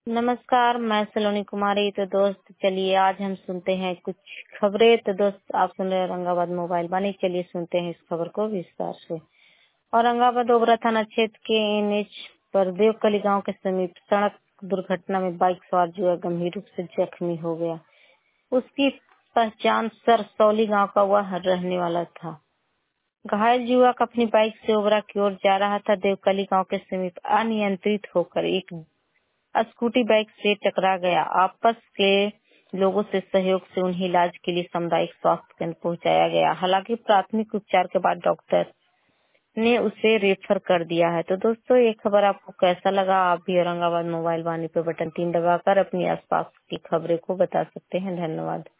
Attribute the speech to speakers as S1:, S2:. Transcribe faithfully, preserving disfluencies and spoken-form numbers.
S1: नमस्कार, मैं सलोनी कुमारी। तो दोस्त चलिए आज हम सुनते हैं कुछ खबरें। तो दोस्त आप सुन रहे हैं औरंगाबाद मोबाइल वाणी। चलिए सुनते हैं इस खबर को विस्तार से। औरंगाबाद ओबरा थाना क्षेत्र के एनएच पर देवकली गांव के समीप सड़क दुर्घटना में बाइक सवार युवक गंभीर रूप से जख्मी हो गया। उसकी पहचान सरसौली गांव का वह रहने वाला था। घायल युवक अपनी बाइक से ओबरा की ओर जा रहा था। देवकली गांव के समीप अनियंत्रित होकर एक स्कूटी बाइक से टकरा गया। आपस के लोगों से सहयोग से उन्हें इलाज के लिए सामुदायिक स्वास्थ्य केंद्र पहुंचाया गया। हालांकि प्राथमिक उपचार के बाद डॉक्टर ने उसे रेफर कर दिया है। तो दोस्तों ये खबर आपको कैसा लगा? आप भी औरंगाबाद मोबाइल वाणी पे बटन तीन दबाकर अपनी आसपास की खबरें को बता सकते हैं। धन्यवाद।